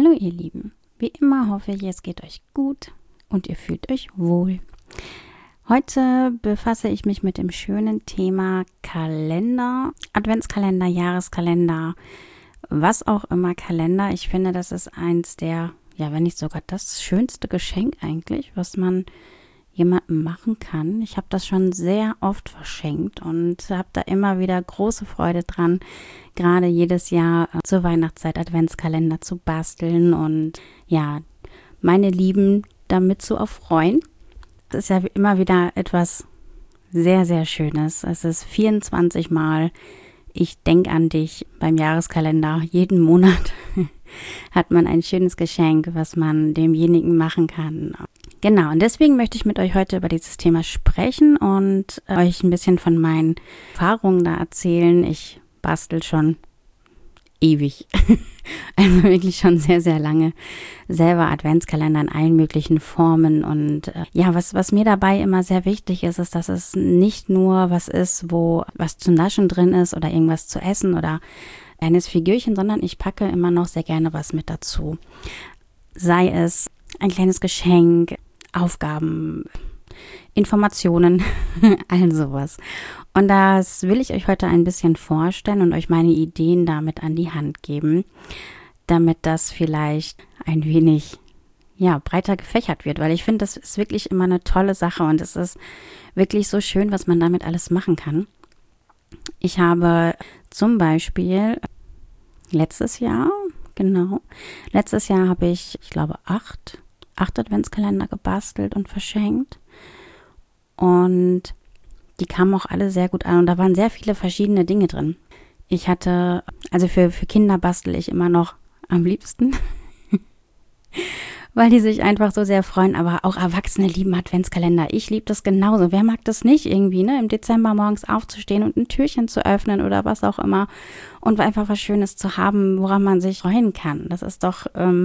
Hallo ihr Lieben, wie immer hoffe ich, es geht euch gut und ihr fühlt euch wohl. Heute befasse ich mich mit dem schönen Thema Kalender, Adventskalender, Jahreskalender, was auch immer Kalender. Ich finde, das ist eins der, ja wenn nicht sogar das schönste Geschenk eigentlich, was man jemandem machen kann. Ich habe das schon sehr oft verschenkt und habe da immer wieder große Freude dran, gerade jedes Jahr zur Weihnachtszeit Adventskalender zu basteln und ja, meine Lieben damit zu erfreuen. Das ist ja immer wieder etwas sehr, sehr Schönes. Es ist 24 Mal, ich denke an dich beim Jahreskalender. Jeden Monat hat man ein schönes Geschenk, was man demjenigen machen kann. Genau, und deswegen möchte ich mit euch heute über dieses Thema sprechen und euch ein bisschen von meinen Erfahrungen da erzählen. Ich bastel schon ewig, also wirklich schon sehr, sehr lange selber Adventskalender in allen möglichen Formen. Und ja, was mir dabei immer sehr wichtig ist, ist, dass es nicht nur was ist, wo was zu naschen drin ist oder irgendwas zu essen oder eines Figürchen, sondern ich packe immer noch sehr gerne was mit dazu. Sei es ein kleines Geschenk, Aufgaben, Informationen, all sowas. Und das will ich euch heute ein bisschen vorstellen und euch meine Ideen damit an die Hand geben, damit das vielleicht ein wenig breiter gefächert wird, weil ich finde, das ist wirklich immer eine tolle Sache und es ist wirklich so schön, was man damit alles machen kann. Ich habe zum Beispiel letztes Jahr habe ich glaube, 8 Adventskalender gebastelt und verschenkt. Und die kamen auch alle sehr gut an. Und da waren sehr viele verschiedene Dinge drin. Ich hatte, also für Kinder bastel ich immer noch am liebsten, weil die sich einfach so sehr freuen. Aber auch Erwachsene lieben Adventskalender. Ich liebe das genauso. Wer mag das nicht irgendwie, ne? Im Dezember morgens aufzustehen und ein Türchen zu öffnen oder was auch immer. Und einfach was Schönes zu haben, woran man sich freuen kann. Das ist doch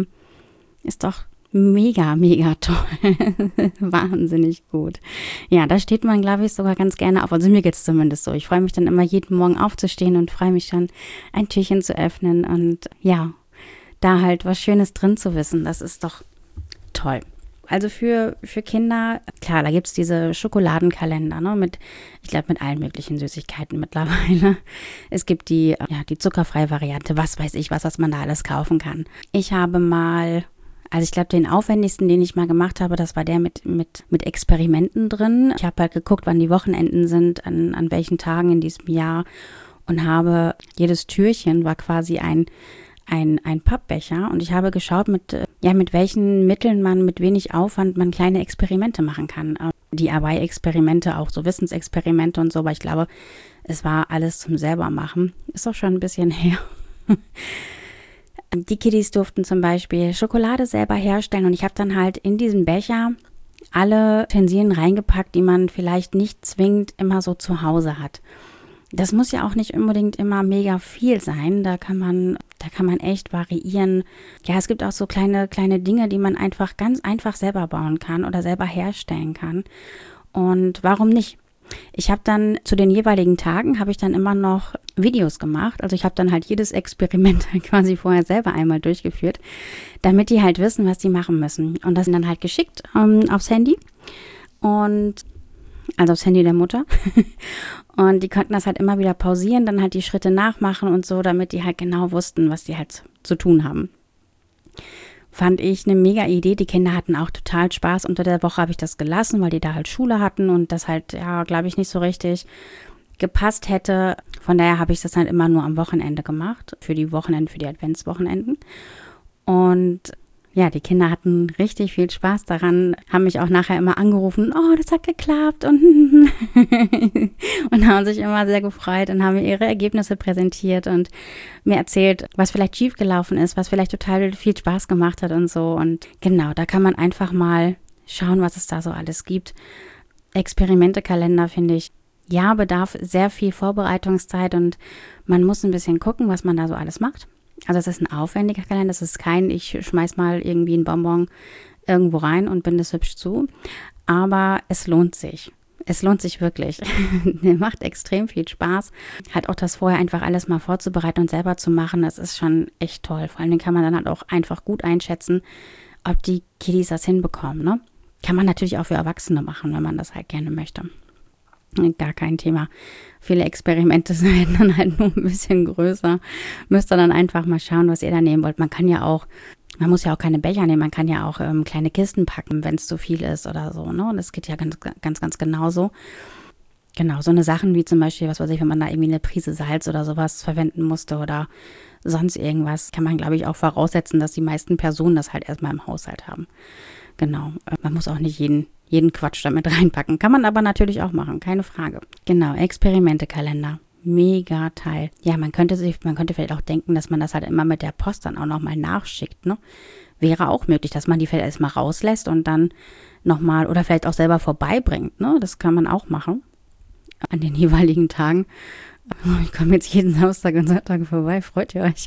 mega, mega toll. Wahnsinnig gut. Ja, da steht man, glaube ich, sogar ganz gerne auf. Also mir geht es zumindest so. Ich freue mich dann immer jeden Morgen aufzustehen und freue mich schon, ein Türchen zu öffnen und ja, da halt was Schönes drin zu wissen. Das ist doch toll. Also für Kinder, klar, da gibt es diese Schokoladenkalender, ne, ich glaube, mit allen möglichen Süßigkeiten mittlerweile. Es gibt die zuckerfreie Variante, was weiß ich, was man da alles kaufen kann. Ich habe mal, also ich glaube, den aufwendigsten, den ich mal gemacht habe, das war der mit Experimenten drin. Ich habe halt geguckt, wann die Wochenenden sind, an welchen Tagen in diesem Jahr und habe, jedes Türchen war quasi ein Pappbecher und ich habe geschaut, mit welchen Mitteln man, mit wenig Aufwand man kleine Experimente machen kann. DIY-Experimente, auch so Wissensexperimente und so, aber ich glaube, es war alles zum selbermachen. Ist auch schon ein bisschen her. Die Kiddies durften zum Beispiel Schokolade selber herstellen und ich habe dann halt in diesen Becher alle Utensilien reingepackt, die man vielleicht nicht zwingend immer so zu Hause hat. Das muss ja auch nicht unbedingt immer mega viel sein, da kann man echt variieren. Ja, es gibt auch so kleine Dinge, die man einfach ganz einfach selber bauen kann oder selber herstellen kann. Und warum nicht? Ich habe dann zu den jeweiligen Tagen habe ich dann immer noch Videos gemacht. Also ich habe dann halt jedes Experiment quasi vorher selber einmal durchgeführt, damit die halt wissen, was die machen müssen. Und das dann halt geschickt aufs Handy also aufs Handy der Mutter. Und die konnten das halt immer wieder pausieren, dann halt die Schritte nachmachen und so, damit die halt genau wussten, was die halt zu tun haben. Fand ich eine mega Idee. Die Kinder hatten auch total Spaß. Unter der Woche habe ich das gelassen, weil die da halt Schule hatten und das halt, glaube ich, nicht so richtig gepasst hätte. Von daher habe ich das halt immer nur am Wochenende gemacht, für die Adventswochenenden. Und ja, die Kinder hatten richtig viel Spaß daran, haben mich auch nachher immer angerufen, oh, das hat geklappt und haben sich immer sehr gefreut und haben mir ihre Ergebnisse präsentiert und mir erzählt, was vielleicht schiefgelaufen ist, was vielleicht total viel Spaß gemacht hat und so. Und genau, da kann man einfach mal schauen, was es da so alles gibt. Experimente-Kalender finde ich, bedarf sehr viel Vorbereitungszeit und man muss ein bisschen gucken, was man da so alles macht. Also es ist ein aufwendiger Kalender, es ist kein, ich schmeiß mal irgendwie einen Bonbon irgendwo rein und binde es hübsch zu, aber es lohnt sich. Es lohnt sich wirklich. Macht extrem viel Spaß. Halt auch das vorher einfach alles mal vorzubereiten und selber zu machen, das ist schon echt toll. Vor allem kann man dann halt auch einfach gut einschätzen, ob die Kiddies das hinbekommen, ne? Kann man natürlich auch für Erwachsene machen, wenn man das halt gerne möchte. Gar kein Thema. Viele Experimente werden dann halt nur ein bisschen größer. Müsst ihr dann einfach mal schauen, was ihr da nehmen wollt. Man muss ja auch keine Becher nehmen, man kann ja auch kleine Kisten packen, wenn es zu viel ist oder so, ne? Und das geht ja ganz genauso. Genau, so eine Sachen wie zum Beispiel, was weiß ich, wenn man da irgendwie eine Prise Salz oder sowas verwenden musste oder sonst irgendwas, kann man, glaube ich, auch voraussetzen, dass die meisten Personen das halt erstmal im Haushalt haben. Genau, man muss auch nicht jeden Quatsch damit reinpacken. Kann man aber natürlich auch machen, keine Frage. Genau, Experimente-Kalender. Mega Teil. Ja, man könnte vielleicht auch denken, dass man das halt immer mit der Post dann auch nochmal nachschickt, ne? Wäre auch möglich, dass man die vielleicht erstmal rauslässt und dann nochmal oder vielleicht auch selber vorbeibringt, ne? Das kann man auch machen. An den jeweiligen Tagen. Ich komme jetzt jeden Samstag und Sonntag vorbei, freut ihr euch?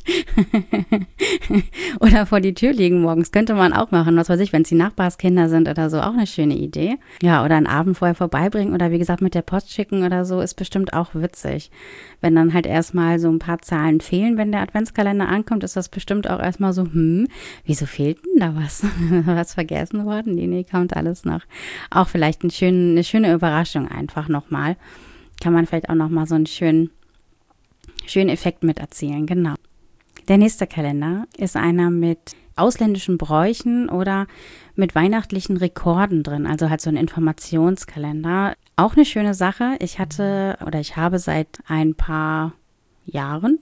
Oder vor die Tür legen morgens, könnte man auch machen, was weiß ich, wenn es die Nachbarskinder sind oder so, auch eine schöne Idee. Ja, oder einen Abend vorher vorbeibringen oder wie gesagt mit der Post schicken oder so, ist bestimmt auch witzig. Wenn dann halt erstmal so ein paar Zahlen fehlen, wenn der Adventskalender ankommt, ist das bestimmt auch erstmal so, wieso fehlt denn da was? Was vergessen worden? Nee, kommt alles noch. Auch vielleicht eine schöne Überraschung einfach nochmal. Kann man vielleicht auch nochmal so einen schönen Effekt mit erzielen, genau. Der nächste Kalender ist einer mit ausländischen Bräuchen oder mit weihnachtlichen Rekorden drin, also halt so ein Informationskalender. Auch eine schöne Sache. Ich habe seit ein paar Jahren,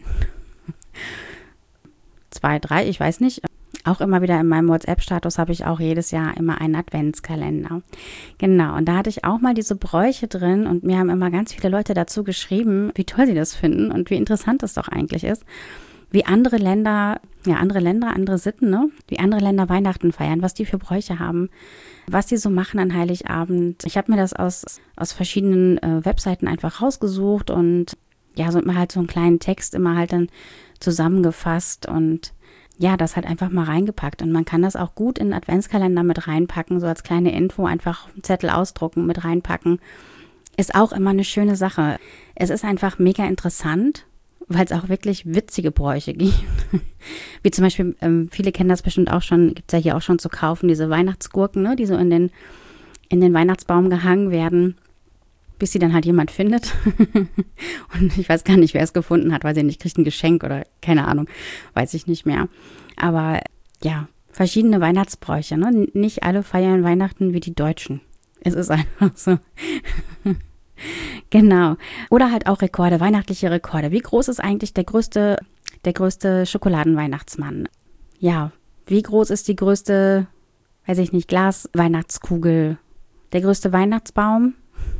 2, 3, ich weiß nicht, auch immer wieder in meinem WhatsApp-Status habe ich auch jedes Jahr immer einen Adventskalender. Genau, und da hatte ich auch mal diese Bräuche drin und mir haben immer ganz viele Leute dazu geschrieben, wie toll sie das finden und wie interessant das doch eigentlich ist, wie andere Länder, andere Sitten, ne? Wie andere Länder Weihnachten feiern, was die für Bräuche haben, was die so machen an Heiligabend. Ich habe mir das aus verschiedenen Webseiten einfach rausgesucht und ja, so immer halt so einen kleinen Text immer halt dann zusammengefasst und ja, das halt einfach mal reingepackt. Und man kann das auch gut in den Adventskalender mit reinpacken, so als kleine Info, einfach einen Zettel ausdrucken, mit reinpacken. Ist auch immer eine schöne Sache. Es ist einfach mega interessant, weil es auch wirklich witzige Bräuche gibt. Wie zum Beispiel, viele kennen das bestimmt auch schon, gibt es ja hier auch schon zu kaufen, diese Weihnachtsgurken, ne, die so in den Weihnachtsbaum gehangen werden, bis sie dann halt jemand findet. Und ich weiß gar nicht, wer es gefunden hat, weil sie nicht kriegt ein Geschenk oder keine Ahnung, weiß ich nicht mehr. Aber ja, verschiedene Weihnachtsbräuche, ne? Nicht alle feiern Weihnachten wie die Deutschen. Es ist einfach so. Genau. Oder halt auch Rekorde, weihnachtliche Rekorde. Wie groß ist eigentlich der größte Schokoladenweihnachtsmann? Ja, wie groß ist die größte, weiß ich nicht, Glas-Weihnachtskugel? Der größte Weihnachtsbaum?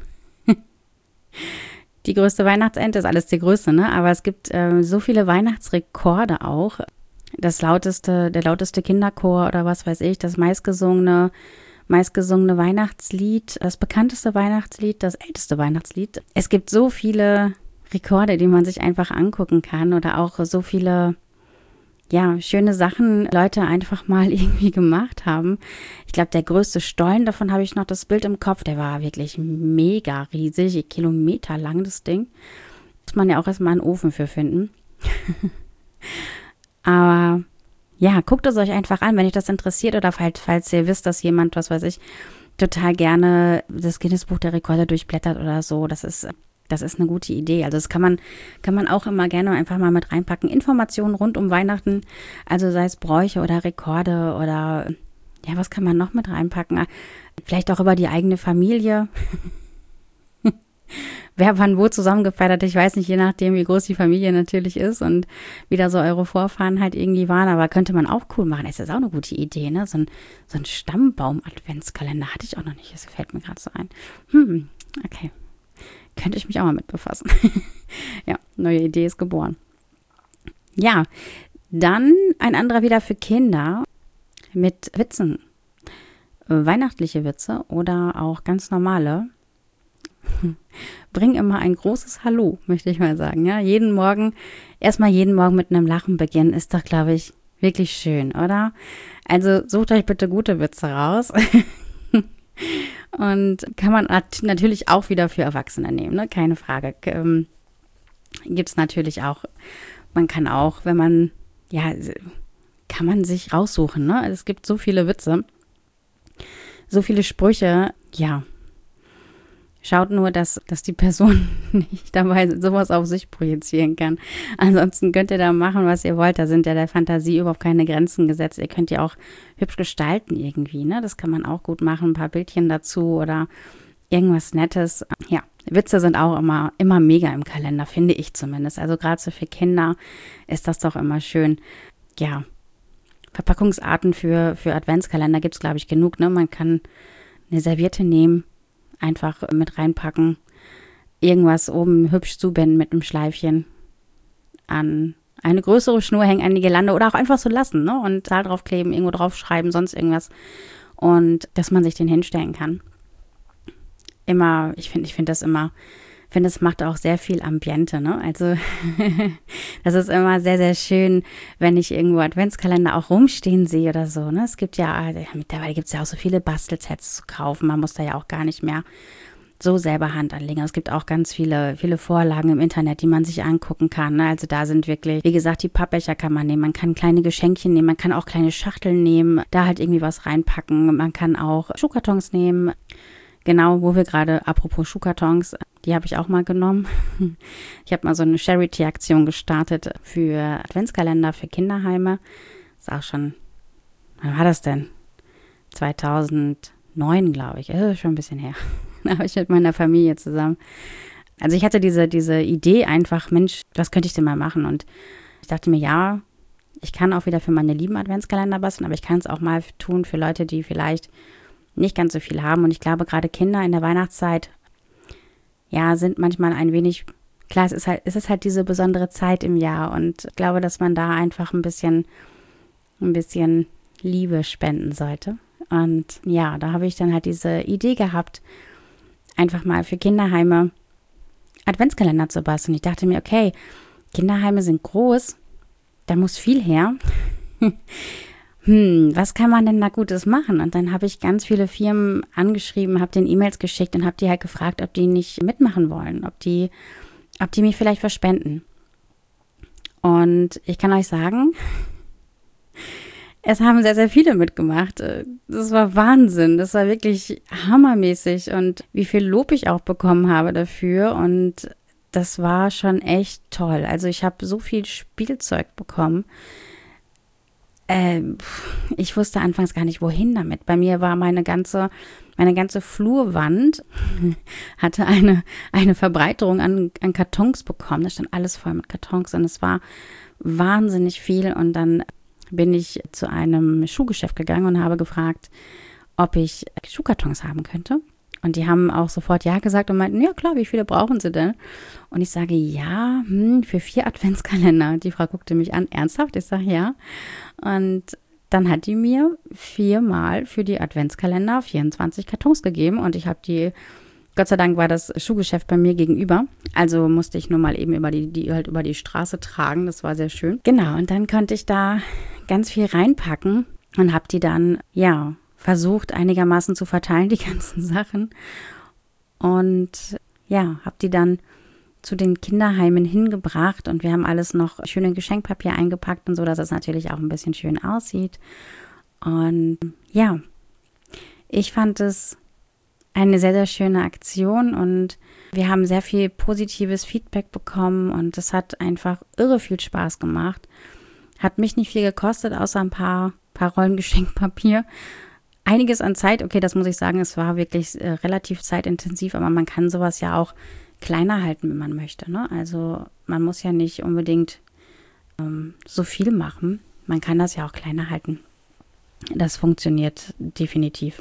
Die größte Weihnachtsente ist alles die größte, ne? Aber es gibt so viele Weihnachtsrekorde auch. Der lauteste Kinderchor oder was weiß ich, das meistgesungene Weihnachtslied, das bekannteste Weihnachtslied, das älteste Weihnachtslied. Es gibt so viele Rekorde, die man sich einfach angucken kann oder auch so viele, ja, schöne Sachen Leute einfach mal irgendwie gemacht haben. Ich glaube, der größte Stollen, davon habe ich noch das Bild im Kopf, der war wirklich mega riesig, kilometerlang das Ding. Muss man ja auch erstmal einen Ofen für finden. Aber ja, guckt es euch einfach an, wenn euch das interessiert oder falls ihr wisst, dass jemand, was weiß ich, total gerne das Guinness-Buch der Rekorde durchblättert oder so. Das ist eine gute Idee. Also das kann man auch immer gerne einfach mal mit reinpacken. Informationen rund um Weihnachten, also sei es Bräuche oder Rekorde oder ja, was kann man noch mit reinpacken? Vielleicht auch über die eigene Familie. Wer wann wo zusammengefeiert hat, ich weiß nicht, je nachdem, wie groß die Familie natürlich ist und wie da so eure Vorfahren halt irgendwie waren, aber könnte man auch cool machen. Das ist auch eine gute Idee, ne? So ein Stammbaum-Adventskalender hatte ich auch noch nicht, das fällt mir gerade so ein. Okay. Könnte ich mich auch mal mit befassen. Ja, neue Idee ist geboren. Ja, dann ein anderer wieder für Kinder mit Witzen. Weihnachtliche Witze oder auch ganz normale. Bring immer ein großes Hallo, möchte ich mal sagen. Ja, jeden Morgen mit einem Lachen beginnen, ist doch, glaube ich, wirklich schön, oder? Also sucht euch bitte gute Witze raus. Und kann man natürlich auch wieder für Erwachsene nehmen, ne? Keine Frage. Gibt es natürlich auch. Man kann auch, wenn man, ja, kann man sich raussuchen, ne? Es gibt so viele Witze, so viele Sprüche, ja. Schaut nur, dass die Person nicht dabei sowas auf sich projizieren kann. Ansonsten könnt ihr da machen, was ihr wollt. Da sind ja der Fantasie überhaupt keine Grenzen gesetzt. Ihr könnt ja auch hübsch gestalten irgendwie, ne? Das kann man auch gut machen. Ein paar Bildchen dazu oder irgendwas Nettes. Ja, Witze sind auch immer mega im Kalender, finde ich zumindest. Also gerade so für Kinder ist das doch immer schön. Ja, Verpackungsarten für Adventskalender gibt es, glaube ich, genug, ne? Man kann eine Serviette nehmen, einfach mit reinpacken, irgendwas oben hübsch zubinden mit einem Schleifchen, an eine größere Schnur hängen, an die Girlande oder auch einfach so lassen, ne? Und Zahl draufkleben, irgendwo draufschreiben, sonst irgendwas. Und dass man sich den hinstellen kann. Ich finde das macht auch sehr viel Ambiente, ne? Also das ist immer sehr, sehr schön, wenn ich irgendwo Adventskalender auch rumstehen sehe oder so, ne? Es gibt ja, mittlerweile gibt es ja auch so viele Bastelsets zu kaufen. Man muss da ja auch gar nicht mehr so selber Hand anlegen. Es gibt auch ganz viele Vorlagen im Internet, die man sich angucken kann, ne? Also da sind wirklich, wie gesagt, die Pappbecher kann man nehmen. Man kann kleine Geschenkchen nehmen. Man kann auch kleine Schachteln nehmen, da halt irgendwie was reinpacken. Man kann auch Schuhkartons nehmen. Genau, wo wir gerade, apropos Schuhkartons, die habe ich auch mal genommen. Ich habe mal so eine Charity-Aktion gestartet für Adventskalender für Kinderheime. Ist auch schon, wann war das denn? 2009, glaube ich. Das ist schon ein bisschen her. Da habe ich mit meiner Familie zusammen. Also ich hatte diese Idee einfach, Mensch, was könnte ich denn mal machen? Und ich dachte mir, ja, ich kann auch wieder für meine lieben Adventskalender basteln, aber ich kann es auch mal tun für Leute, die vielleicht nicht ganz so viel haben. Und ich glaube, gerade Kinder in der Weihnachtszeit, ja, sind manchmal ein wenig, klar, es ist halt diese besondere Zeit im Jahr. Und ich glaube, dass man da einfach ein bisschen Liebe spenden sollte. Und ja, da habe ich dann halt diese Idee gehabt, einfach mal für Kinderheime Adventskalender zu basteln. Ich dachte mir, okay, Kinderheime sind groß, da muss viel her. Was kann man denn da Gutes machen? Und dann habe ich ganz viele Firmen angeschrieben, habe denen E-Mails geschickt und habe die halt gefragt, ob die nicht mitmachen wollen, ob die mich vielleicht verspenden. Und ich kann euch sagen, es haben sehr, sehr viele mitgemacht. Das war Wahnsinn. Das war wirklich hammermäßig und wie viel Lob ich auch bekommen habe dafür. Und das war schon echt toll. Also ich habe so viel Spielzeug bekommen. Ich wusste anfangs gar nicht, wohin damit. Bei mir war meine ganze Flurwand hatte eine Verbreiterung an Kartons bekommen. Da stand alles voll mit Kartons und es war wahnsinnig viel. Und dann bin ich zu einem Schuhgeschäft gegangen und habe gefragt, ob ich Schuhkartons haben könnte. Und die haben auch sofort ja gesagt und meinten, ja klar, wie viele brauchen sie denn? Und ich sage, ja, für 4 Adventskalender. Die Frau guckte mich an, ernsthaft? Ich sage, ja. Und dann hat die mir 4-mal für die Adventskalender 24 Kartons gegeben. Und ich habe Gott sei Dank war das Schuhgeschäft bei mir gegenüber. Also musste ich nur mal eben über die Straße tragen. Das war sehr schön. Genau, und dann konnte ich da ganz viel reinpacken und habe die dann, ja, versucht einigermaßen zu verteilen, die ganzen Sachen. Und ja, habe die dann zu den Kinderheimen hingebracht und wir haben alles noch schön in Geschenkpapier eingepackt und so, dass es natürlich auch ein bisschen schön aussieht. Und ja, ich fand es eine sehr, sehr schöne Aktion und wir haben sehr viel positives Feedback bekommen und es hat einfach irre viel Spaß gemacht. Hat mich nicht viel gekostet, außer ein paar Rollen Geschenkpapier. Einiges an Zeit, okay, das muss ich sagen, es war wirklich relativ zeitintensiv, aber man kann sowas ja auch kleiner halten, wenn man möchte, ne? Also man muss ja nicht unbedingt so viel machen. Man kann das ja auch kleiner halten. Das funktioniert definitiv.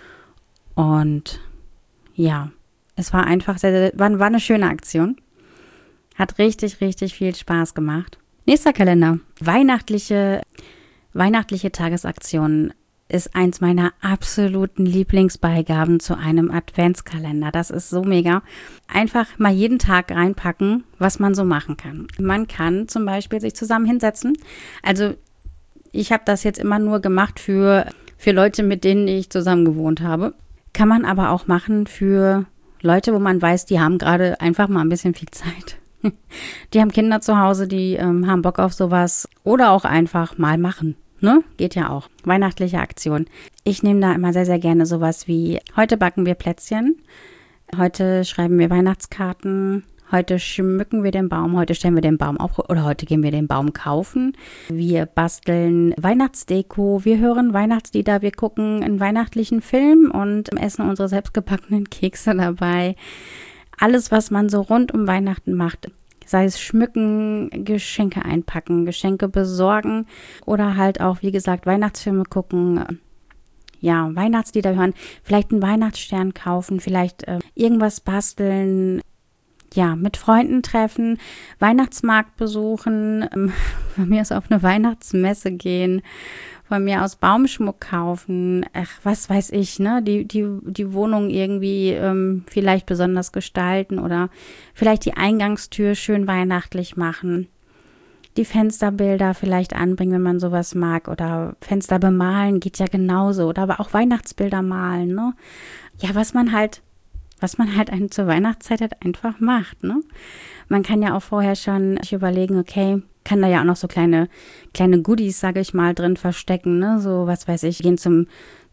Und ja, es war einfach war eine schöne Aktion. Hat richtig, richtig viel Spaß gemacht. Nächster Kalender. Weihnachtliche Tagesaktionen ist eins meiner absoluten Lieblingsbeigaben zu einem Adventskalender. Das ist so mega. Einfach mal jeden Tag reinpacken, was man so machen kann. Man kann zum Beispiel sich zusammen hinsetzen. Also ich habe das jetzt immer nur gemacht für Leute, mit denen ich zusammen gewohnt habe. Kann man aber auch machen für Leute, wo man weiß, die haben gerade einfach mal ein bisschen viel Zeit. Die haben Kinder zu Hause, die haben Bock auf sowas oder auch einfach mal machen. Ne? Geht ja auch. Weihnachtliche Aktion. Ich nehme da immer sehr, sehr gerne sowas wie, heute backen wir Plätzchen, heute schreiben wir Weihnachtskarten, heute schmücken wir den Baum, heute stellen wir den Baum auf oder heute gehen wir den Baum kaufen. Wir basteln Weihnachtsdeko, wir hören Weihnachtslieder, wir gucken einen weihnachtlichen Film und essen unsere selbstgebackenen Kekse dabei. Alles, was man so rund um Weihnachten macht, sei es schmücken, Geschenke einpacken, Geschenke besorgen oder halt auch, wie gesagt, Weihnachtsfilme gucken, ja, Weihnachtslieder hören, vielleicht einen Weihnachtsstern kaufen, vielleicht irgendwas basteln, ja, mit Freunden treffen, Weihnachtsmarkt besuchen, von mir aus auf eine Weihnachtsmesse gehen, von mir aus Baumschmuck kaufen, was weiß ich, ne, die Wohnung irgendwie vielleicht besonders gestalten oder vielleicht die Eingangstür schön weihnachtlich machen, die Fensterbilder vielleicht anbringen, wenn man sowas mag oder Fenster bemalen, geht ja genauso oder aber auch Weihnachtsbilder malen, ne, ja, was man halt zur Weihnachtszeit halt einfach macht, ne? Man kann ja auch vorher schon sich überlegen, okay, kann da ja auch noch so kleine Goodies, sage ich mal, drin verstecken, ne? So, was weiß ich, gehen zum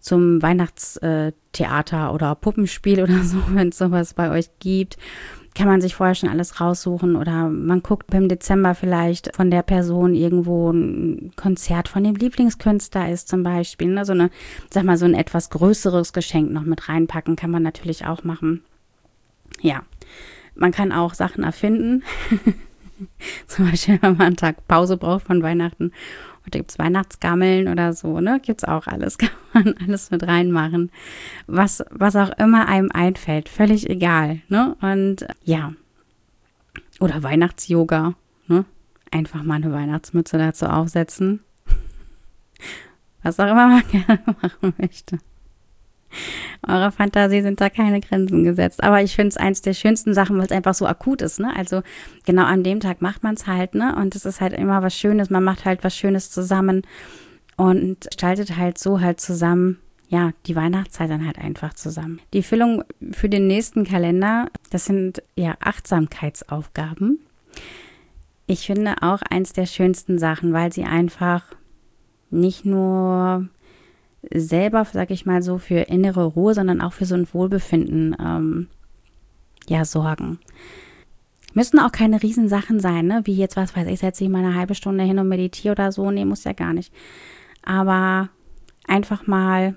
Weihnachtstheater oder Puppenspiel oder so, wenn es sowas bei euch gibt. Kann man sich vorher schon alles raussuchen oder man guckt im Dezember vielleicht von der Person irgendwo ein Konzert von dem Lieblingskünstler ist zum Beispiel, ne? So ein etwas größeres Geschenk noch mit reinpacken kann man natürlich auch machen. Ja, man kann auch Sachen erfinden. Zum Beispiel, wenn man einen Tag Pause braucht von Weihnachten und da gibt es Weihnachtsgammeln oder so, ne? Gibt's auch alles, kann man alles mit reinmachen. Was auch immer einem einfällt, völlig egal, ne? Und ja, oder Weihnachts-Yoga, ne? Einfach mal eine Weihnachtsmütze dazu aufsetzen. Was auch immer man gerne machen möchte. Eurer Fantasie sind da keine Grenzen gesetzt. Aber ich finde es eins der schönsten Sachen, weil es einfach so akut ist, ne? Also genau an dem Tag macht man es halt, ne? Und es ist halt immer was Schönes. Man macht halt was Schönes zusammen und gestaltet halt so halt zusammen, ja, die Weihnachtszeit dann halt einfach zusammen. Die Füllung für den nächsten Kalender, das sind ja Achtsamkeitsaufgaben. Ich finde auch eins der schönsten Sachen, weil sie einfach nicht nur selber, sag ich mal so, für innere Ruhe, sondern auch für so ein Wohlbefinden sorgen. Müssen auch keine Riesensachen sein, ne? Wie jetzt, was weiß ich, setze ich mal eine halbe Stunde hin und meditiere oder so. Nee, muss ja gar nicht. Aber einfach mal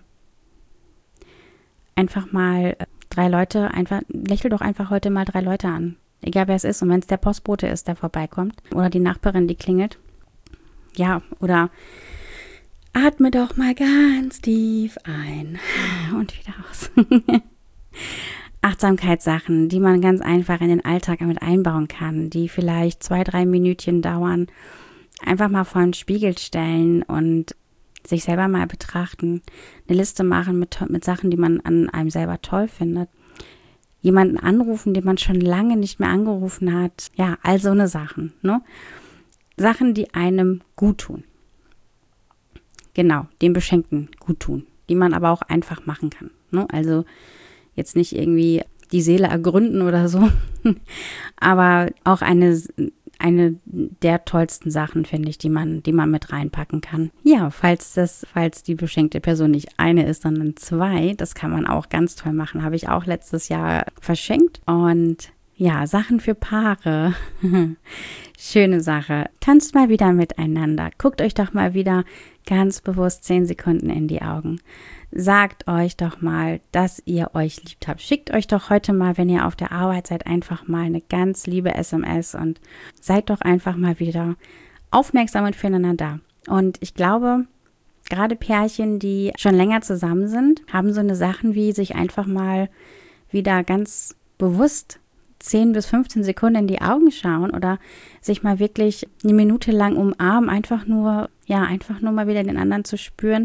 3 Leute, lächel doch einfach heute mal 3 Leute an. Egal wer es ist. Und wenn es der Postbote ist, der vorbeikommt oder die Nachbarin, die klingelt. Ja, oder atme doch mal ganz tief ein und wieder aus. Achtsamkeitssachen, die man ganz einfach in den Alltag mit einbauen kann, die vielleicht 2-3 Minütchen dauern. Einfach mal vor den Spiegel stellen und sich selber mal betrachten. Eine Liste machen mit Sachen, die man an einem selber toll findet. Jemanden anrufen, den man schon lange nicht mehr angerufen hat. Ja, all so eine Sachen, ne? Sachen, die einem gut tun. Genau, dem Beschenkten gut tun, die man aber auch einfach machen kann, ne? Also jetzt nicht irgendwie die Seele ergründen oder so, aber auch eine der tollsten Sachen, finde ich, die man mit reinpacken kann. Ja, falls die beschenkte Person nicht eine ist, sondern 2, das kann man auch ganz toll machen. Habe ich auch letztes Jahr verschenkt. Und ja, Sachen für Paare. Schöne Sache. Tanzt mal wieder miteinander. Guckt euch doch mal wieder ganz bewusst 10 Sekunden in die Augen. Sagt euch doch mal, dass ihr euch liebt habt. Schickt euch doch heute mal, wenn ihr auf der Arbeit seid, einfach mal eine ganz liebe SMS und seid doch einfach mal wieder aufmerksam und füreinander da. Und ich glaube, gerade Pärchen, die schon länger zusammen sind, haben so eine Sachen wie sich einfach mal wieder ganz bewusst 10 bis 15 Sekunden in die Augen schauen oder sich mal wirklich eine Minute lang umarmen, einfach nur mal wieder den anderen zu spüren.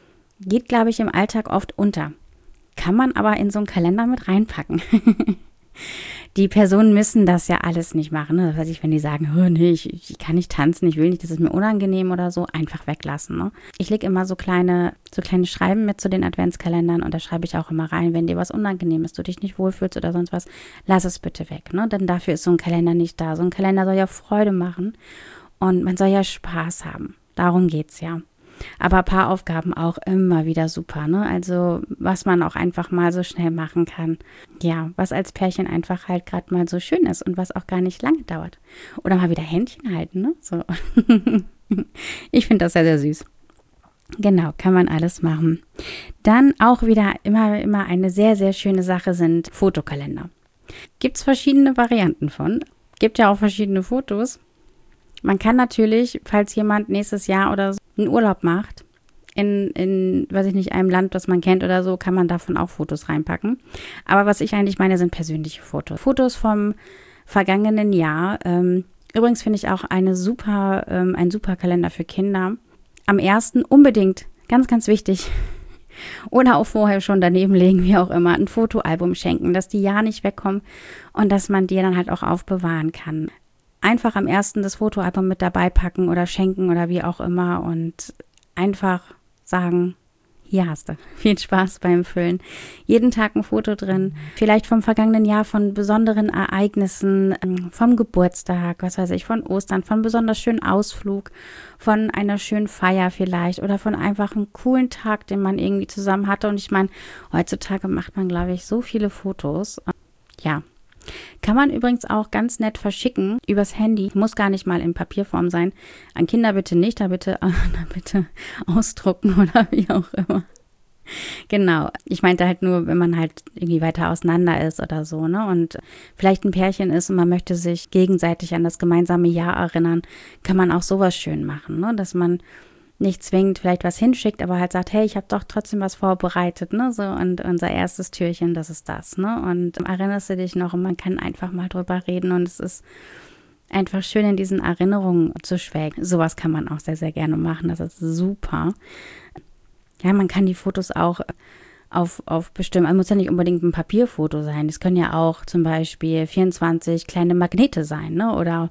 Geht, glaube ich, im Alltag oft unter. Kann man aber in so einen Kalender mit reinpacken. Die Personen müssen das ja alles nicht machen. Ne? Das heißt, wenn die sagen, oh, nee, ich kann nicht tanzen, ich will nicht, das ist mir unangenehm oder so, einfach weglassen. Ne? Ich lege immer so kleine Schreiben mit zu den Adventskalendern und da schreibe ich auch immer rein, wenn dir was unangenehm ist, du dich nicht wohlfühlst oder sonst was, lass es bitte weg. Ne? Denn dafür ist so ein Kalender nicht da. So ein Kalender soll ja Freude machen und man soll ja Spaß haben. Darum geht's ja. Aber Paaraufgaben auch immer wieder super, ne? Also was man auch einfach mal so schnell machen kann. Ja, was als Pärchen einfach halt gerade mal so schön ist und was auch gar nicht lange dauert. Oder mal wieder Händchen halten, ne? So. Ich finde das sehr, sehr süß. Genau, kann man alles machen. Dann auch wieder immer eine sehr, sehr schöne Sache sind Fotokalender. Gibt es verschiedene Varianten von. Gibt ja auch verschiedene Fotos. Man kann natürlich, falls jemand nächstes Jahr oder so einen Urlaub macht, in, weiß ich nicht, einem Land, das man kennt oder so, kann man davon auch Fotos reinpacken. Aber was ich eigentlich meine, sind persönliche Fotos. Fotos vom vergangenen Jahr. Übrigens finde ich auch ein super Kalender für Kinder. Am 1. unbedingt, ganz, ganz wichtig, oder auch vorher schon daneben legen, wie auch immer, ein Fotoalbum schenken, dass die ja nicht wegkommen und dass man die dann halt auch aufbewahren kann. Einfach am 1. das Fotoalbum mit dabei packen oder schenken oder wie auch immer und einfach sagen, hier hast du. Viel Spaß beim Füllen. Jeden Tag ein Foto drin. Vielleicht vom vergangenen Jahr, von besonderen Ereignissen, vom Geburtstag, was weiß ich, von Ostern, von besonders schönen Ausflug, von einer schönen Feier vielleicht oder von einfach einem coolen Tag, den man irgendwie zusammen hatte. Und ich meine, heutzutage macht man, glaube ich, so viele Fotos. Ja. Kann man übrigens auch ganz nett verschicken übers Handy. Muss gar nicht mal in Papierform sein. An Kinder bitte nicht, da bitte ausdrucken oder wie auch immer. Genau. Ich meinte halt nur, wenn man halt irgendwie weiter auseinander ist oder so, ne? Und vielleicht ein Pärchen ist und man möchte sich gegenseitig an das gemeinsame Jahr erinnern, kann man auch sowas schön machen, ne? Dass man nicht zwingend vielleicht was hinschickt, aber halt sagt, hey, ich habe doch trotzdem was vorbereitet, ne, so, und unser erstes Türchen, das ist das, ne, und erinnerst du dich noch und man kann einfach mal drüber reden und es ist einfach schön, in diesen Erinnerungen zu schwelgen. Sowas kann man auch sehr, sehr gerne machen, das ist super. Ja, man kann die Fotos auch auf bestimmt, also muss ja nicht unbedingt ein Papierfoto sein, es können ja auch zum Beispiel 24 kleine Magnete sein, ne, oder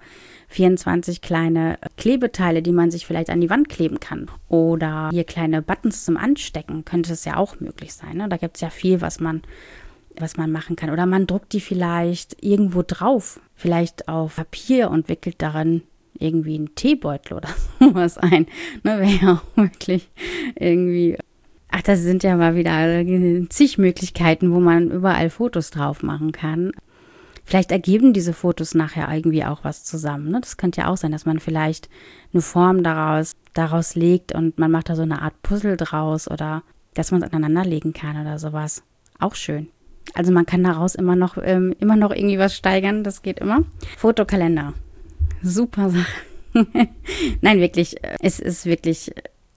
24 kleine Klebeteile, die man sich vielleicht an die Wand kleben kann. Oder hier kleine Buttons zum Anstecken, könnte es ja auch möglich sein. Ne? Da gibt es ja viel, was man machen kann. Oder man druckt die vielleicht irgendwo drauf, vielleicht auf Papier und wickelt daran irgendwie einen Teebeutel oder sowas ein. Ne? Wäre ja auch wirklich irgendwie... Ach, das sind ja mal wieder zig Möglichkeiten, wo man überall Fotos drauf machen kann. Vielleicht ergeben diese Fotos nachher irgendwie auch was zusammen. Ne? Das könnte ja auch sein, dass man vielleicht eine Form daraus legt und man macht da so eine Art Puzzle draus oder dass man es aneinander legen kann oder sowas. Auch schön. Also man kann daraus immer noch irgendwie was steigern, das geht immer. Fotokalender. Super Sache. Nein, wirklich, es ist wirklich,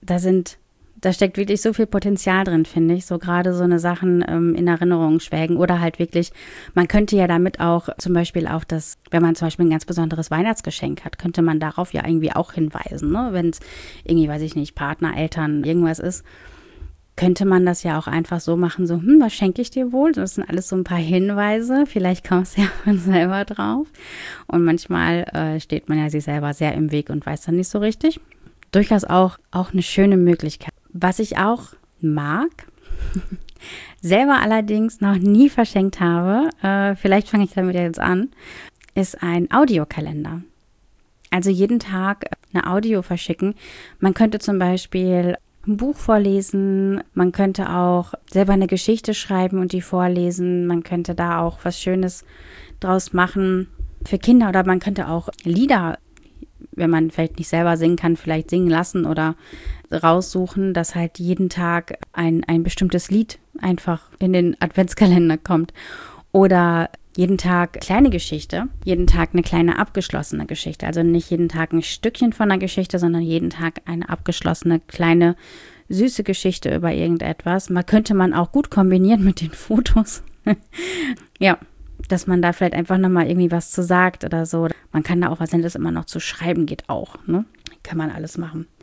da steckt wirklich so viel Potenzial drin, finde ich. So gerade so eine Sachen in Erinnerung schwelgen oder halt wirklich, man könnte ja damit auch zum Beispiel auf das, wenn man zum Beispiel ein ganz besonderes Weihnachtsgeschenk hat, könnte man darauf ja irgendwie auch hinweisen, ne? Wenn es irgendwie, weiß ich nicht, Partner, Eltern, irgendwas ist, könnte man das ja auch einfach so machen, so, was schenke ich dir wohl? Das sind alles so ein paar Hinweise, vielleicht kommst du ja von selber drauf. Und manchmal steht man ja sich selber sehr im Weg und weiß dann nicht so richtig. Durchaus auch eine schöne Möglichkeit. Was ich auch mag, selber allerdings noch nie verschenkt habe, vielleicht fange ich damit jetzt an, ist ein Audiokalender. Also jeden Tag eine Audio verschicken. Man könnte zum Beispiel ein Buch vorlesen, man könnte auch selber eine Geschichte schreiben und die vorlesen. Man könnte da auch was Schönes draus machen für Kinder oder man könnte auch Lieder, wenn man vielleicht nicht selber singen kann, vielleicht singen lassen oder raussuchen, dass halt jeden Tag ein bestimmtes Lied einfach in den Adventskalender kommt. Oder jeden Tag kleine Geschichte, jeden Tag eine kleine abgeschlossene Geschichte. Also nicht jeden Tag ein Stückchen von einer Geschichte, sondern jeden Tag eine abgeschlossene, kleine, süße Geschichte über irgendetwas. Könnte man auch gut kombinieren mit den Fotos. Ja, dass man da vielleicht einfach nochmal irgendwie was zu sagt oder so. Man kann da auch was Nettes immer noch zu schreiben, geht auch, ne? Kann man alles machen.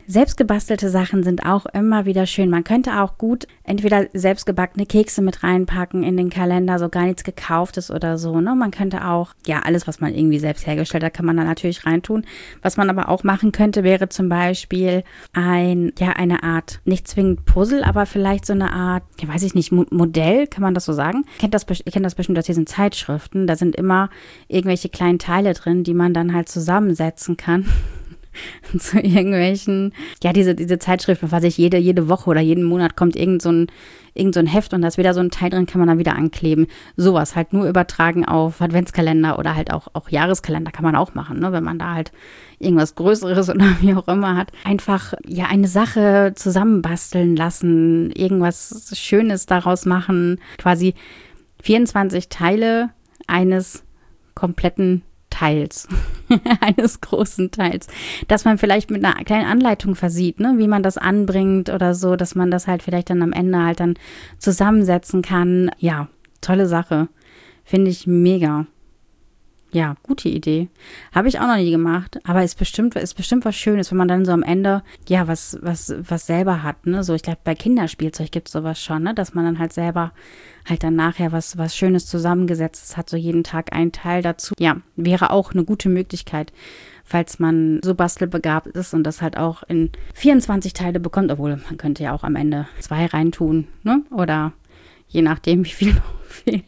Selbstgebastelte Sachen sind auch immer wieder schön. Man könnte auch gut entweder selbstgebackene Kekse mit reinpacken in den Kalender, so gar nichts Gekauftes oder so. Ne? Man könnte auch, ja, alles, was man irgendwie selbst hergestellt hat, kann man da natürlich reintun. Was man aber auch machen könnte, wäre zum Beispiel eine Art, nicht zwingend Puzzle, aber vielleicht so eine Art, ja, weiß ich nicht, Modell, kann man das so sagen? Ich kenne das bestimmt aus diesen Zeitschriften. Da sind immer irgendwelche kleinen Teile drin, die man dann halt zusammensetzen kann. Zu irgendwelchen, ja, diese Zeitschriften, was ich jede Woche oder jeden Monat kommt irgend so ein Heft und da ist wieder so ein Teil drin, kann man dann wieder ankleben. Sowas halt nur übertragen auf Adventskalender oder halt auch Jahreskalender kann man auch machen, ne, wenn man da halt irgendwas Größeres oder wie auch immer hat. Einfach, ja, eine Sache zusammenbasteln lassen, irgendwas Schönes daraus machen, quasi 24 Teile eines kompletten Teils, eines großen Teils, dass man vielleicht mit einer kleinen Anleitung versieht, ne, wie man das anbringt oder so, dass man das halt vielleicht dann am Ende halt dann zusammensetzen kann. Ja, tolle Sache. Finde ich mega. Ja, gute Idee. Habe ich auch noch nie gemacht, aber ist bestimmt was Schönes, wenn man dann so am Ende, ja, was selber hat, ne, so, ich glaube, bei Kinderspielzeug gibt es sowas schon, ne, dass man dann halt selber halt dann nachher was Schönes zusammengesetzt hat, so jeden Tag ein Teil dazu. Ja, wäre auch eine gute Möglichkeit, falls man so bastelbegabt ist und das halt auch in 24 Teile bekommt, obwohl man könnte ja auch am Ende 2 reintun, ne, oder je nachdem, wie viel noch fehlt.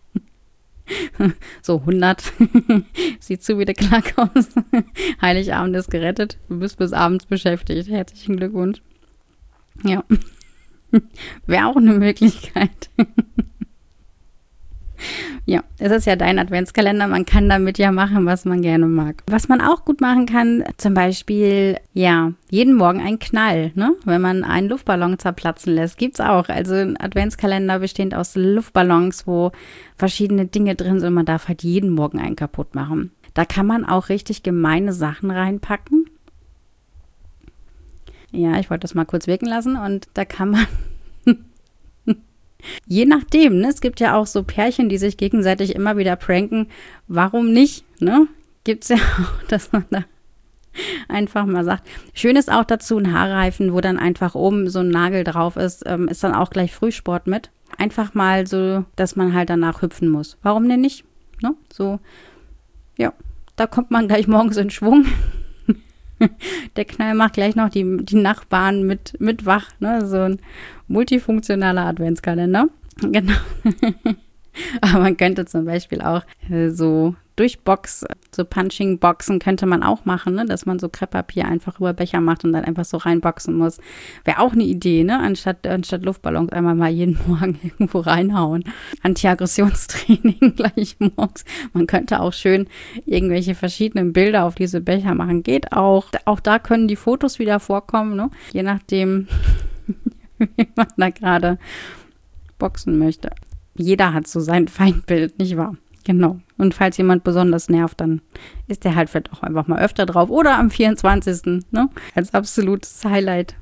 So 100. Sieht zu wie der Klackhaus. Heiligabend ist gerettet. Du bist bis abends beschäftigt. Herzlichen Glückwunsch. Ja. Wäre auch eine Möglichkeit. Ja, es ist ja dein Adventskalender. Man kann damit ja machen, was man gerne mag. Was man auch gut machen kann, zum Beispiel, ja, jeden Morgen ein Knall, ne? Wenn man einen Luftballon zerplatzen lässt, gibt's auch. Also ein Adventskalender bestehend aus Luftballons, wo verschiedene Dinge drin sind und man darf halt jeden Morgen einen kaputt machen. Da kann man auch richtig gemeine Sachen reinpacken. Ja, ich wollte das mal kurz wirken lassen und da kann man je nachdem, ne? Es gibt ja auch so Pärchen, die sich gegenseitig immer wieder pranken. Warum nicht, ne? Gibt's ja auch, dass man da einfach mal sagt. Schön ist auch dazu ein Haarreifen, wo dann einfach oben so ein Nagel drauf ist. Ist dann auch gleich Frühsport mit. Einfach mal so, dass man halt danach hüpfen muss. Warum denn nicht? Ne? So, ja, da kommt man gleich morgens in Schwung. Der Knall macht gleich noch die Nachbarn mit wach, ne? So ein multifunktionaler Adventskalender. Genau. Aber man könnte zum Beispiel auch so durch so Punching-Boxen könnte man auch machen, ne? Dass man so Krepppapier einfach über Becher macht und dann einfach so reinboxen muss. Wäre auch eine Idee, ne? Anstatt Luftballons einmal mal jeden Morgen irgendwo reinhauen. Anti-Aggressionstraining gleich morgens. Man könnte auch schön irgendwelche verschiedenen Bilder auf diese Becher machen. Geht auch. Auch da können die Fotos wieder vorkommen, ne? Je nachdem, wie man da gerade boxen möchte. Jeder hat so sein Feindbild, nicht wahr? Genau. Und falls jemand besonders nervt, dann ist der halt vielleicht auch einfach mal öfter drauf. Oder am 24. Ne? Als absolutes Highlight.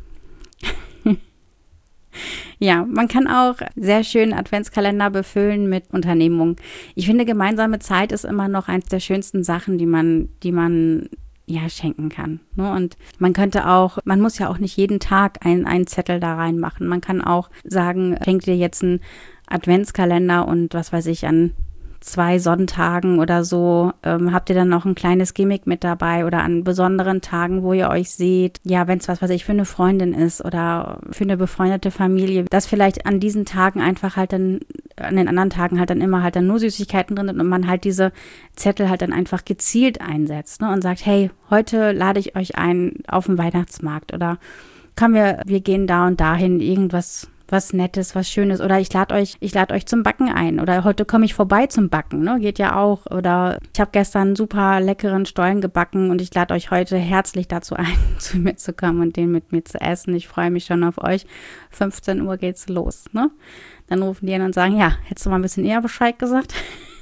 Ja, man kann auch sehr schön Adventskalender befüllen mit Unternehmungen. Ich finde, gemeinsame Zeit ist immer noch eins der schönsten Sachen, die man ja, schenken kann. Ne? Und man muss ja auch nicht jeden Tag einen Zettel da reinmachen. Man kann auch sagen, schenkt dir jetzt einen Adventskalender und was weiß ich, an 2 Sonntagen oder so habt ihr dann noch ein kleines Gimmick mit dabei oder an besonderen Tagen, wo ihr euch seht. Ja, wenn es was weiß ich für eine Freundin ist oder für eine befreundete Familie, dass vielleicht an diesen Tagen einfach halt dann, an den anderen Tagen halt dann immer halt dann nur Süßigkeiten drin sind und man halt diese Zettel halt dann einfach gezielt einsetzt, ne, und sagt, hey, heute lade ich euch ein auf den Weihnachtsmarkt oder komm, wir gehen da und dahin, irgendwas was Nettes, was Schönes oder ich lade euch zum Backen ein oder heute komme ich vorbei zum Backen, ne, geht ja auch, oder ich habe gestern einen super leckeren Stollen gebacken und ich lade euch heute herzlich dazu ein, zu mir zu kommen und den mit mir zu essen. Ich freue mich schon auf euch. 15 Uhr geht's los, ne? Dann rufen die an und sagen, ja, hättest du mal ein bisschen eher Bescheid gesagt?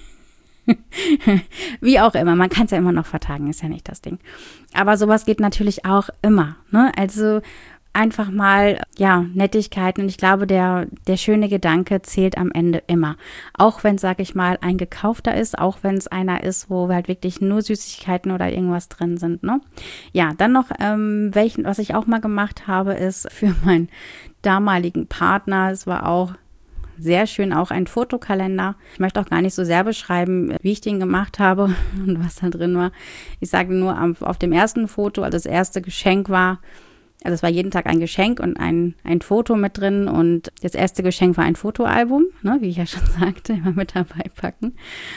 Wie auch immer, man kann es ja immer noch vertagen, ist ja nicht das Ding. Aber sowas geht natürlich auch immer, ne? Also einfach mal, ja, Nettigkeiten. Und ich glaube, der schöne Gedanke zählt am Ende immer. Auch wenn es, sag ich mal, ein gekaufter ist, auch wenn es einer ist, wo halt wirklich nur Süßigkeiten oder irgendwas drin sind, ne? Ja, dann noch, was ich auch mal gemacht habe, ist für meinen damaligen Partner, es war auch sehr schön, auch ein Fotokalender. Ich möchte auch gar nicht so sehr beschreiben, wie ich den gemacht habe und was da drin war. Ich sage nur, auf dem ersten Foto, also das erste Geschenk war, also es war jeden Tag ein Geschenk und ein Foto mit drin und das erste Geschenk war ein Fotoalbum, ne, wie ich ja schon sagte, immer mit dabei packen.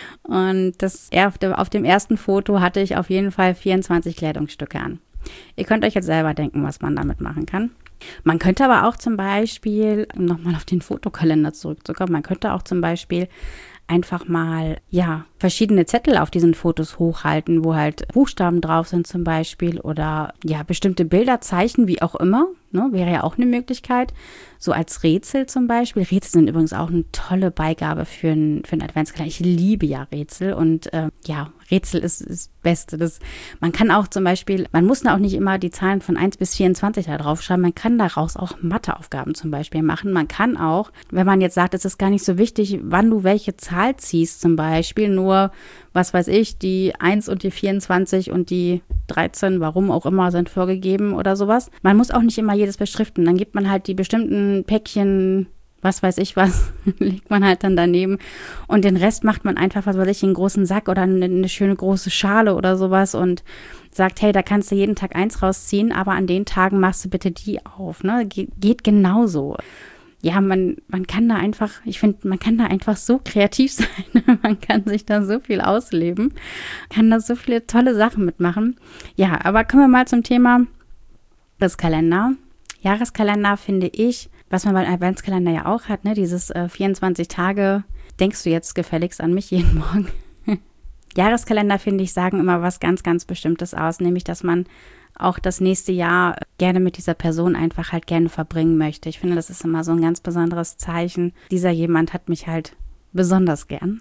Und auf dem ersten Foto hatte ich auf jeden Fall 24 Kleidungsstücke an. Ihr könnt euch jetzt selber denken, was man damit machen kann. Man könnte aber auch zum Beispiel, um nochmal auf den Fotokalender zurückzukommen, man könnte auch zum Beispiel einfach mal, ja, verschiedene Zettel auf diesen Fotos hochhalten, wo halt Buchstaben drauf sind zum Beispiel oder ja, bestimmte Bilder, Zeichen, wie auch immer, ne, wäre ja auch eine Möglichkeit. So als Rätsel zum Beispiel. Rätsel sind übrigens auch eine tolle Beigabe für einen Adventskalender. Ich liebe ja Rätsel und ja, Rätsel ist das Beste. Man kann auch zum Beispiel, man muss auch nicht immer die Zahlen von 1 bis 24 da draufschreiben. Man kann daraus auch Matheaufgaben zum Beispiel machen. Man kann auch, wenn man jetzt sagt, es ist gar nicht so wichtig, wann du welche Zahl ziehst zum Beispiel, nur, was weiß ich, die 1 und die 24 und die 13, warum auch immer, sind vorgegeben oder sowas. Man muss auch nicht immer jedes beschriften. Dann gibt man halt die bestimmten Päckchen, was weiß ich was, legt man halt dann daneben. Und den Rest macht man einfach, was weiß ich, in einen großen Sack oder eine schöne große Schale oder sowas und sagt, hey, da kannst du jeden Tag 1 rausziehen, aber an den Tagen machst du bitte die auf. Ne? Geht genauso. Ja, man kann da einfach, ich finde, man kann da einfach so kreativ sein. Man kann sich da so viel ausleben, kann da so viele tolle Sachen mitmachen. Ja, aber kommen wir mal zum Thema Jahreskalender. Jahreskalender finde ich, was man beim Adventskalender ja auch hat, ne, dieses 24 Tage, denkst du jetzt gefälligst an mich jeden Morgen. Jahreskalender, finde ich, sagen immer was ganz, ganz Bestimmtes aus, nämlich, dass man auch das nächste Jahr gerne mit dieser Person einfach halt gerne verbringen möchte. Ich finde, das ist immer so ein ganz besonderes Zeichen. Dieser jemand hat mich halt besonders gern.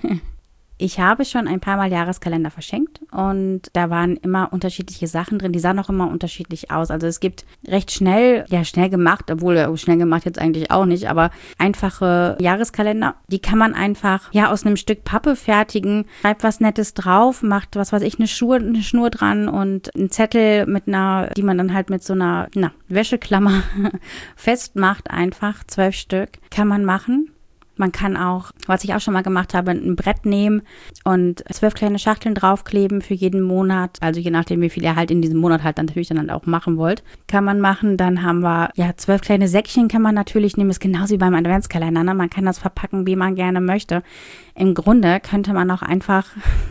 Ich habe schon ein paar Mal Jahreskalender verschenkt und da waren immer unterschiedliche Sachen drin. Die sahen auch immer unterschiedlich aus. Also es gibt recht schnell gemacht, obwohl schnell gemacht jetzt eigentlich auch nicht, aber einfache Jahreskalender. Die kann man einfach aus einem Stück Pappe fertigen, schreibt was Nettes drauf, macht was weiß ich, eine Schnur dran und einen Zettel die man dann halt mit so einer Wäscheklammer festmacht, einfach 12 Stück kann man machen. Man kann auch, was ich auch schon mal gemacht habe, ein Brett nehmen und 12 kleine Schachteln draufkleben für jeden Monat. Also je nachdem, wie viel ihr halt in diesem Monat halt dann natürlich dann auch machen wollt, kann man machen. Dann haben wir 12 kleine Säckchen kann man natürlich nehmen. Ist genauso wie beim Adventskalender. Ne? Man kann das verpacken, wie man gerne möchte. Im Grunde könnte man auch einfach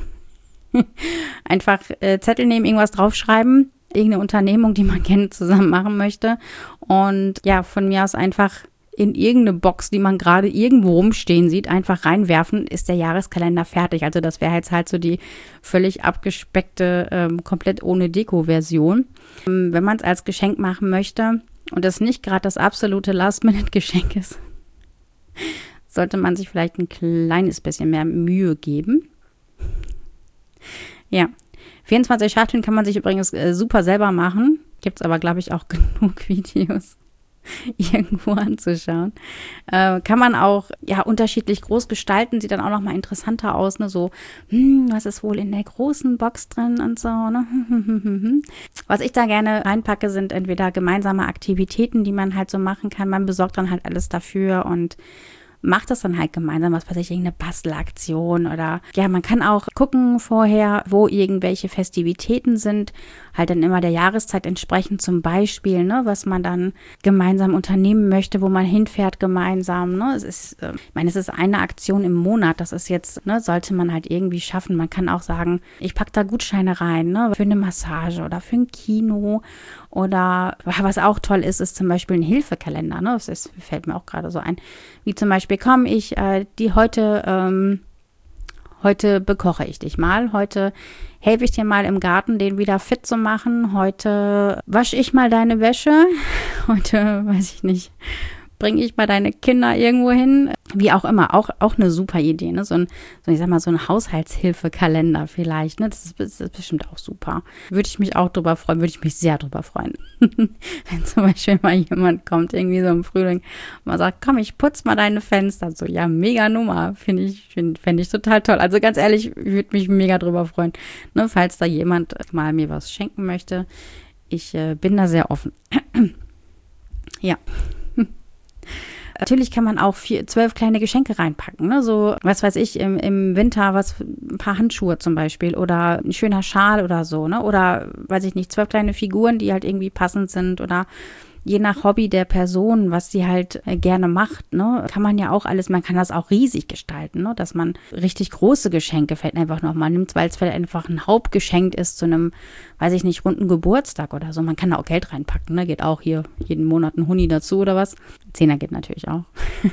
Zettel nehmen, irgendwas draufschreiben. Irgendeine Unternehmung, die man gerne zusammen machen möchte. Und von mir aus einfach in irgendeine Box, die man gerade irgendwo rumstehen sieht, einfach reinwerfen, ist der Jahreskalender fertig. Also das wäre jetzt halt so die völlig abgespeckte, komplett ohne Deko-Version. Wenn man es als Geschenk machen möchte und das nicht gerade das absolute Last-Minute-Geschenk ist, sollte man sich vielleicht ein kleines bisschen mehr Mühe geben. Ja, 24 Schachteln kann man sich übrigens super selber machen. Gibt es aber, glaube ich, auch genug Videos irgendwo anzuschauen. Kann man auch unterschiedlich groß gestalten, sieht dann auch nochmal interessanter aus, ne? So, was ist wohl in der großen Box drin und so, ne? Was ich da gerne reinpacke, sind entweder gemeinsame Aktivitäten, die man halt so machen kann. Man besorgt dann halt alles dafür und macht das dann halt gemeinsam, was weiß ich, irgendeine Bastelaktion oder man kann auch gucken vorher, wo irgendwelche Festivitäten sind, halt dann immer der Jahreszeit entsprechend zum Beispiel, ne, was man dann gemeinsam unternehmen möchte, wo man hinfährt gemeinsam, ne, es ist eine Aktion im Monat, das ist jetzt, ne, sollte man halt irgendwie schaffen, man kann auch sagen, ich packe da Gutscheine rein, ne, für eine Massage oder für ein Kino oder was auch toll ist zum Beispiel ein Hilfekalender, ne, fällt mir auch gerade so ein, wie zum Beispiel, heute bekoche ich dich mal, heute helfe ich dir mal im Garten, den wieder fit zu machen, heute wasche ich mal deine Wäsche, heute, weiß ich nicht, bringe ich mal deine Kinder irgendwo hin. Wie auch immer, auch eine super Idee, ne? Ich sag mal, so ein Haushaltshilfekalender vielleicht, ne? Das ist bestimmt auch super. Würde ich mich auch drüber freuen, würde ich mich sehr drüber freuen. Wenn zum Beispiel mal jemand kommt, irgendwie so im Frühling, und man sagt, komm, ich putze mal deine Fenster. So, ja, mega Nummer, fände ich total toll. Also ganz ehrlich, würde mich mega drüber freuen, ne? Falls da jemand mal mir was schenken möchte. Ich bin da sehr offen. Ja. Natürlich kann man auch 12 kleine Geschenke reinpacken, ne? So, was weiß ich, im Winter ein paar Handschuhe zum Beispiel oder ein schöner Schal oder so, ne? Oder, weiß ich nicht, 12 kleine Figuren, die halt irgendwie passend sind oder je nach Hobby der Person, was sie halt gerne macht, ne? Kann man ja auch alles, man kann das auch riesig gestalten, ne? Dass man richtig große Geschenke vielleicht einfach nochmal nimmt, weil es vielleicht einfach ein Hauptgeschenk ist zu einem, weiß ich nicht, runden Geburtstag oder so. Man kann da auch Geld reinpacken, ne? Geht auch hier jeden Monat ein Huni dazu oder was. Zehner geht natürlich auch.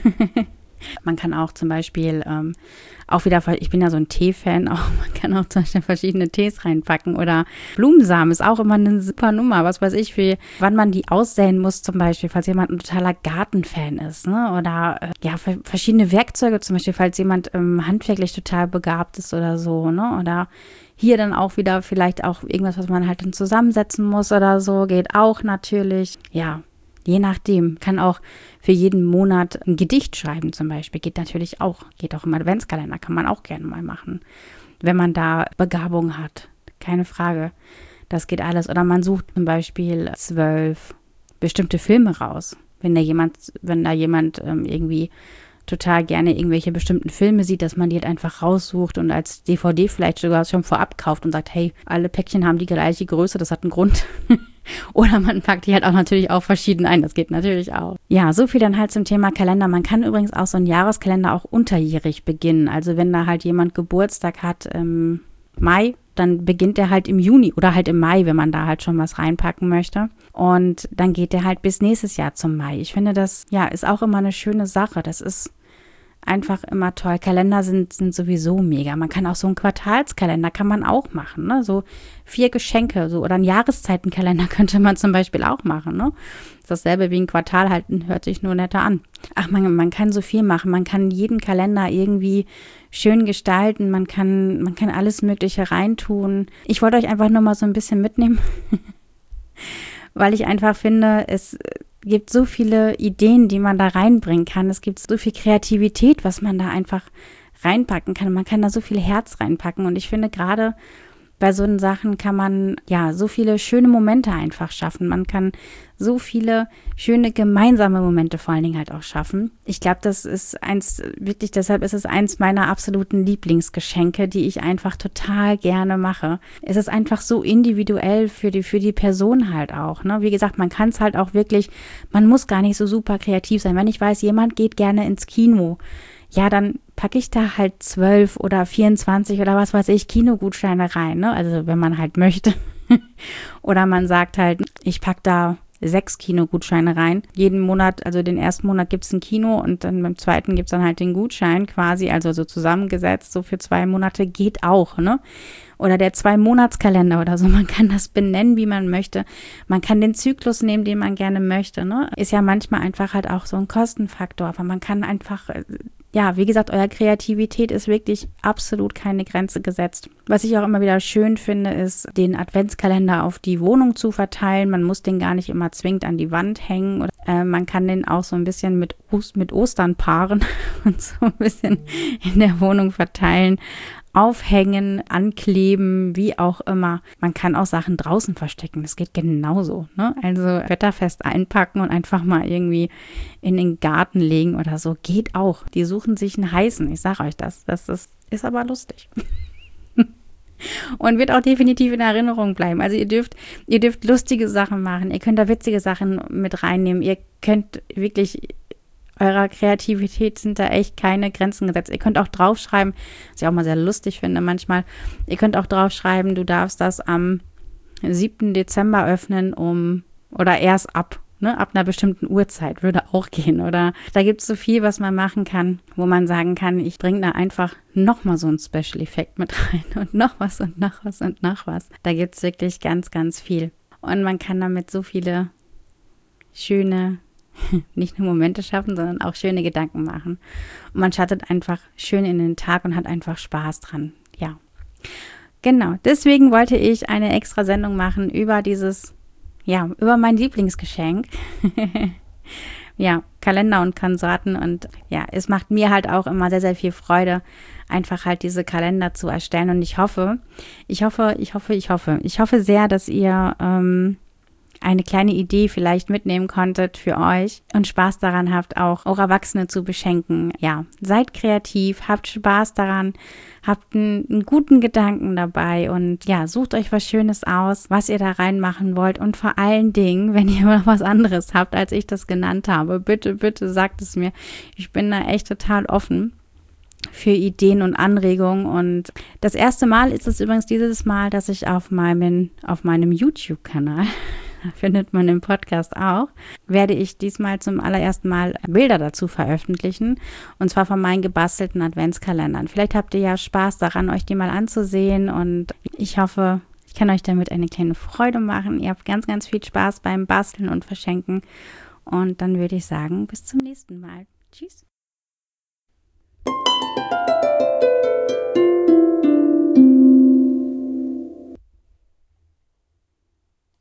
Man kann auch zum Beispiel auch wieder, ich bin ja so ein Tee-Fan, auch man kann auch zum Beispiel verschiedene Tees reinpacken oder Blumensamen ist auch immer eine super Nummer, was weiß ich, wann man die aussäen muss zum Beispiel, falls jemand ein totaler Gartenfan ist, ne? Oder ja, verschiedene Werkzeuge zum Beispiel, falls jemand handwerklich total begabt ist oder so, ne? Oder hier dann auch wieder vielleicht auch irgendwas, was man halt dann zusammensetzen muss oder so, geht auch natürlich, ja. Je nachdem, kann auch für jeden Monat ein Gedicht schreiben zum Beispiel, geht natürlich auch, geht auch im Adventskalender, kann man auch gerne mal machen, wenn man da Begabung hat, keine Frage, das geht alles. Oder man sucht zum Beispiel 12 bestimmte Filme raus, wenn da jemand irgendwie total gerne irgendwelche bestimmten Filme sieht, dass man die halt einfach raussucht und als DVD vielleicht sogar schon vorab kauft und sagt, hey, alle Päckchen haben die gleiche Größe, das hat einen Grund. Oder man packt die halt auch natürlich auch verschieden ein, das geht natürlich auch. Ja, so viel dann halt zum Thema Kalender. Man kann übrigens auch so einen Jahreskalender auch unterjährig beginnen. Also wenn da halt jemand Geburtstag hat im Mai, dann beginnt der halt im Juni oder halt im Mai, wenn man da halt schon was reinpacken möchte. Und dann geht der halt bis nächstes Jahr zum Mai. Ich finde, das ja ist auch immer eine schöne Sache. Das ist einfach immer toll. Kalender sind sowieso mega. Man kann auch so einen Quartalskalender kann man auch machen, ne? So 4 Geschenke, so oder einen Jahreszeitenkalender könnte man zum Beispiel auch machen, ne? Dasselbe wie ein Quartal halten, hört sich nur netter an. Ach, man kann so viel machen. Man kann jeden Kalender irgendwie schön gestalten. Man kann alles Mögliche reintun. Ich wollte euch einfach nur mal so ein bisschen mitnehmen, weil ich einfach finde, es gibt so viele Ideen, die man da reinbringen kann. Es gibt so viel Kreativität, was man da einfach reinpacken kann. Man kann da so viel Herz reinpacken. Und ich finde, gerade bei so Sachen kann man ja so viele schöne Momente einfach schaffen. Man kann so viele schöne gemeinsame Momente vor allen Dingen halt auch schaffen. Ich glaube, das ist deshalb ist es eins meiner absoluten Lieblingsgeschenke, die ich einfach total gerne mache. Es ist einfach so individuell für die Person halt auch, ne? Wie gesagt, man kann es halt auch wirklich, man muss gar nicht so super kreativ sein. Wenn ich weiß, jemand geht gerne ins Kino, ja, dann packe ich da halt 12 oder 24 oder was weiß ich, Kinogutscheine rein, ne? Also wenn man halt möchte. Oder man sagt halt, ich packe da 6 Kinogutscheine rein. Jeden Monat, also den ersten Monat gibt es ein Kino und dann beim zweiten gibt es dann halt den Gutschein quasi, also so zusammengesetzt, so für 2 Monate geht auch, ne? Oder der 2-Monats-Kalender oder so. Man kann das benennen, wie man möchte. Man kann den Zyklus nehmen, den man gerne möchte, ne? Ist ja manchmal einfach halt auch so ein Kostenfaktor, aber man kann einfach, ja, wie gesagt, eurer Kreativität ist wirklich absolut keine Grenze gesetzt. Was ich auch immer wieder schön finde, ist, den Adventskalender auf die Wohnung zu verteilen. Man muss den gar nicht immer zwingend an die Wand hängen. Oder, man kann den auch so ein bisschen mit Ostern paaren und so ein bisschen in der Wohnung verteilen. Aufhängen, ankleben, wie auch immer. Man kann auch Sachen draußen verstecken. Das geht genauso, ne? Also wetterfest einpacken und einfach mal irgendwie in den Garten legen oder so. Geht auch. Die suchen sich einen heißen. Ich sage euch das. Das ist aber lustig. Und wird auch definitiv in Erinnerung bleiben. Also ihr dürft lustige Sachen machen. Ihr könnt da witzige Sachen mit reinnehmen. Ihr könnt wirklich eurer Kreativität sind da echt keine Grenzen gesetzt. Ihr könnt auch draufschreiben, was ich auch mal sehr lustig finde manchmal, ihr könnt auch draufschreiben, du darfst das am 7. Dezember öffnen oder erst ab einer bestimmten Uhrzeit, würde auch gehen. Oder da gibt es so viel, was man machen kann, wo man sagen kann, ich bringe da einfach nochmal so einen Special-Effekt mit rein und noch was und noch was und noch was. Da gibt es wirklich ganz, ganz viel. Und man kann damit so viele schöne Nicht nur Momente schaffen, sondern auch schöne Gedanken machen. Und man startet einfach schön in den Tag und hat einfach Spaß dran. Ja, genau. Deswegen wollte ich eine extra Sendung machen über über mein Lieblingsgeschenk. Ja, Kalender und Konsorten. Und ja, es macht mir halt auch immer sehr, sehr viel Freude, einfach halt diese Kalender zu erstellen. Und ich hoffe sehr, dass ihr eine kleine Idee vielleicht mitnehmen konntet für euch und Spaß daran habt, auch eure Erwachsene zu beschenken. Ja, seid kreativ, habt Spaß daran, habt einen guten Gedanken dabei und ja, sucht euch was Schönes aus, was ihr da reinmachen wollt und vor allen Dingen, wenn ihr noch was anderes habt, als ich das genannt habe, bitte, bitte sagt es mir. Ich bin da echt total offen für Ideen und Anregungen. Und das erste Mal ist es übrigens dieses Mal, dass ich auf meinem YouTube-Kanal, findet man im Podcast auch, werde ich diesmal zum allerersten Mal Bilder dazu veröffentlichen. Und zwar von meinen gebastelten Adventskalendern. Vielleicht habt ihr ja Spaß daran, euch die mal anzusehen. Und ich hoffe, ich kann euch damit eine kleine Freude machen. Ihr habt ganz, ganz viel Spaß beim Basteln und Verschenken. Und dann würde ich sagen, bis zum nächsten Mal. Tschüss.